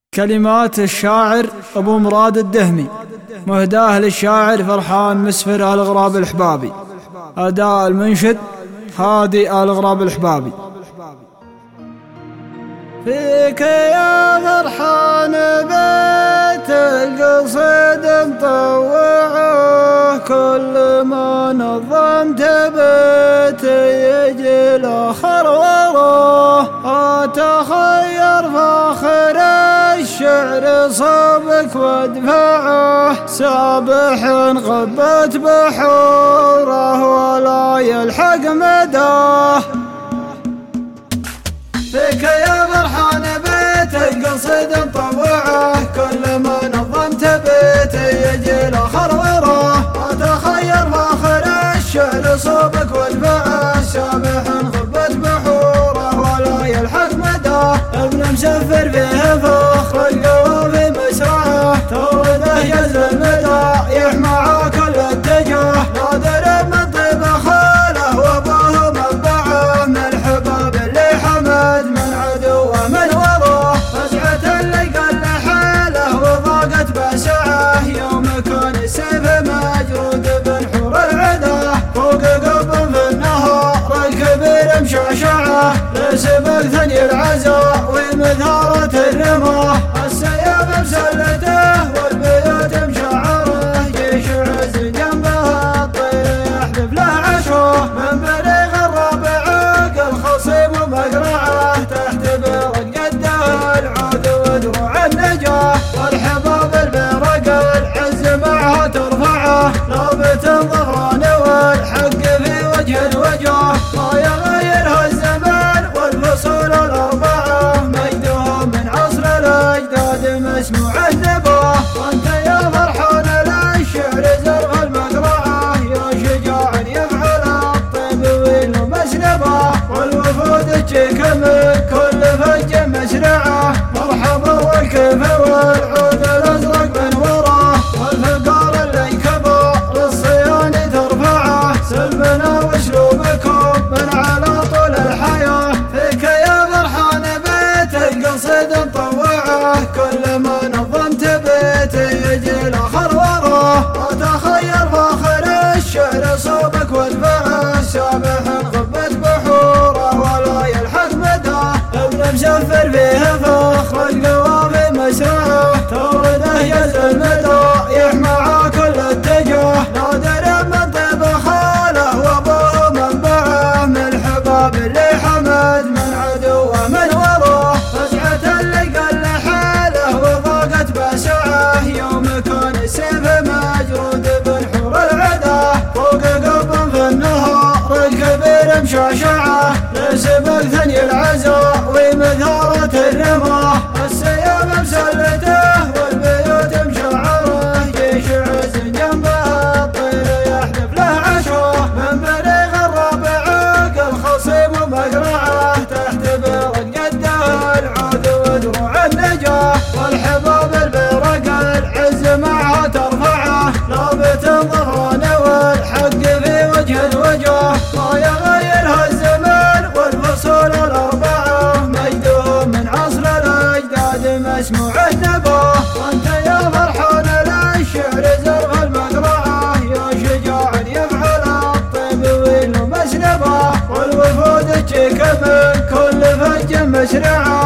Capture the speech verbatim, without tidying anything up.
كلمات الشاعر أبو مراد الدهمي، مهداه للشاعر فرحان مسفر آل غراب الحبابي. أداء المنشد هادي آل غراب الحبابي. فيك يا فرحان بيت القصيد مطوعه، كل ما نظمت بيت يجي الآخر وراه. أتخير فاخر الشعر صوبك وادفعه، سابح غبت بحوره ولا يلحق مداه. فيك يا فرحان بيت القصيد مطوعه، كل ما نظمت بيت يجي الآخر وراه. أتخير فاخر الشعر صوبك وادفعه، سابح غبت بحوره ولا يلحق مداه. ابن مسفر فيه فخر القوافي مسرعه، تورده يزل المدايح مع كل اتجاه. نادر من طيب خاله وابوه منبعه، من الحباب اللي حمد من عدوه من وراه. فزعة اللي قل حاله وضاقت بسعه، يوم كان السيف مجرود بنحور العدا. فوق قب في النهار الكبير مشعشعه، لسبق ثني العزاء ومثارة الرماه. السيف مسلته والبيوت مشعره، جيش عز جنبها الطير يحذف له عشوه. من بليغ الرابع الخصيم ومقرعه، تحت برق قده العود ودروع النجاه. والحباب البرق العز معها ترفعه، لابت ظهران والحق في وجه الوجاه. ما يغيرها الزمان والفصول الأربعة، مجدها من عصر الأجداد مسموع النباه. وانت يا فرحان للشعر زرغ المقرعه، يا شجاع يفعل الطيب وينه مسلبه. والوفود تجيك من كل فج مسرعه، مرحبا والكيف والعود الازرق من وراه. والفقار اللي كبر الصيان ترفعه، سلمنا واسلوبكم من على طول الحياه. فيك يا فرحان بيت القصيد مطوعه، كل ما نظمت بيت يجي الآخر وراه. أتخير فاخر الشعر صوبك وادفعه، سابح غبت بحوره ولا يلحق مداه. ابن مسفر فيه فخر القوافي مسرعه، تورده يزل المدايح مع كل اتجاه. نادر من طيب خاله وابوه منبعه، من الحباب اللي حمد من عدوه من وراه. فزعة اللي قل حاله وضاقت بسعه، يوم كان السيف مجرود بنحور العدا. فوق قب في النهار الكبير مشعشعه، لسبق ثني العزاء ومثارة الرماه. السيف مسلته والبيوت مشعره، جيش عز جنبها الطير يحذف له عشوه. من بليغ الرابع الخصيم ومقرعه، تحت برق قده العود ودروع النجاه. والحباب البرق العز معها ترفعه، لابت ظهران والحق في وجه الوجاه. ما يغيرها الزمان والفصول الأربعة، مجدهم من عصر الأجداد مسموع النباه. وانت يا فرحان للشعر زرغ المقرعه، يا شجاع يفعل الطيب وينه مسلبه. والوفود تجيك من كل فج مسرعه،